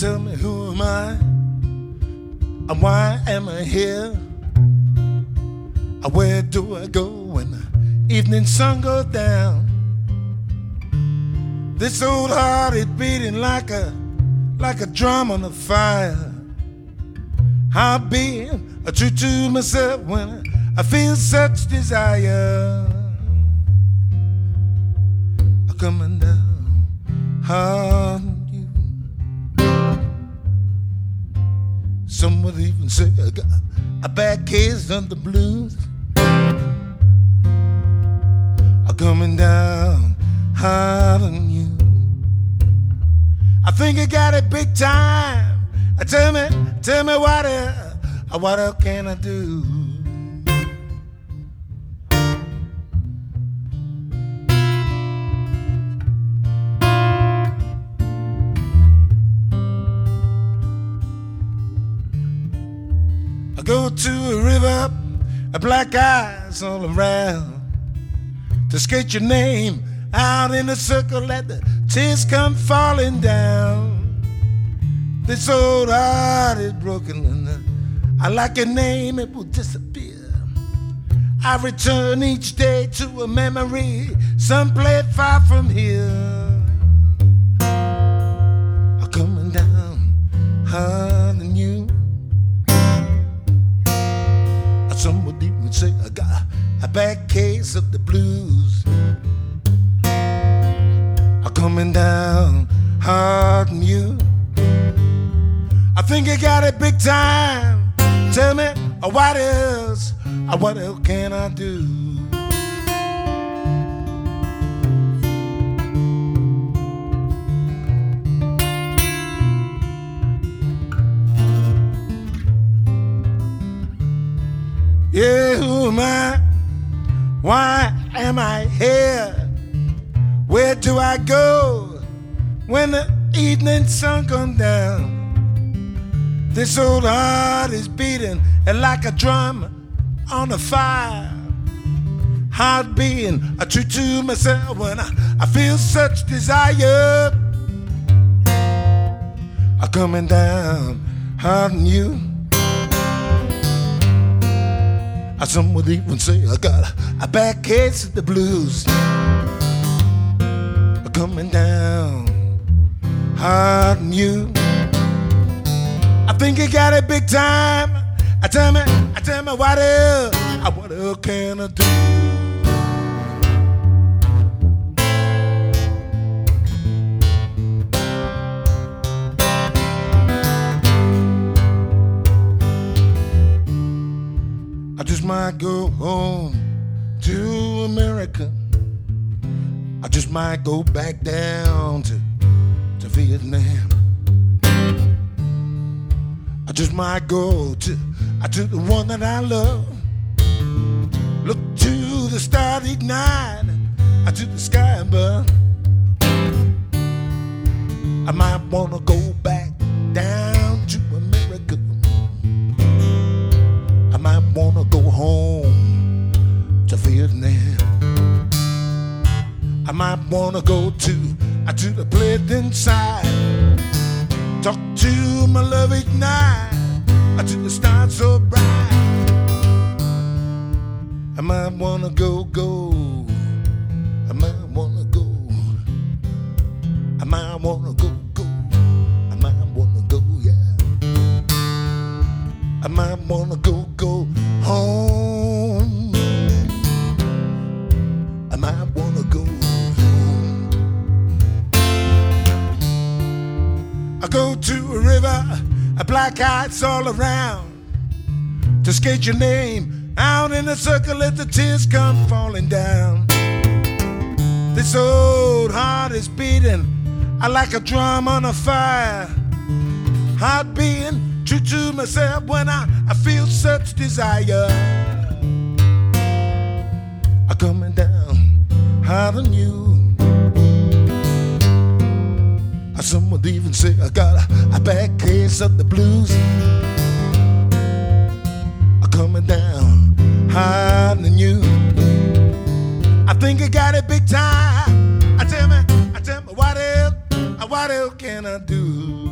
Tell me who am I? And why am I here? Where do I go when the evening sun goes down? This old heart is beating like a drum on a fire. I'm being true to myself when I feel such desire. Coming down on you. Some would even say I got a bad case of the blues. Coming down hard on you. I think I got it big time. Tell me what else can I do? I go to a river, black eyes all around, to skate your name out in a circle, let the tears come falling down. This old heart is broken and I like your name, it will disappear. I return each day to a memory someplace far from here. I'm coming down hard on you. Some would even say I got a bad case of the blues. I'm coming down hard on you. I think I got it big time. Tell me what else can I do? Yeah, who am I? Why am I here? Where do I go when the evening sun comes down? This old heart is beating like a drum on a fire. Heart being true to myself when I feel such desire. I'm coming down hard on you. Some would even say I got a bad case of the blues. Coming down hard on you. I think you got it big time. Tell me what else can I do? I just might go home to America. I just might go back down to Vietnam. I just might go to the one that I love. Look to the stars ignite, to the sky above. I might wanna go back down to America. I might wanna go home to Vietnam. I might wanna go to the place inside. Talk to my love ignite, to the stars so bright. I might wanna go. I might wanna go. I might wanna go. I might wanna go, yeah. I might wanna go home. I might wanna go home. I go to a river, black ice all around, to skate your name out in a circle, let the tears come falling down. This old heart is beating like a drum on a fire. Heart being true to myself when I feel such desire. I'm coming down hard on you. Some would even say I got a bad case of the blues. I'm coming down hard on you. I think I got it big time. Tell me what else can I do?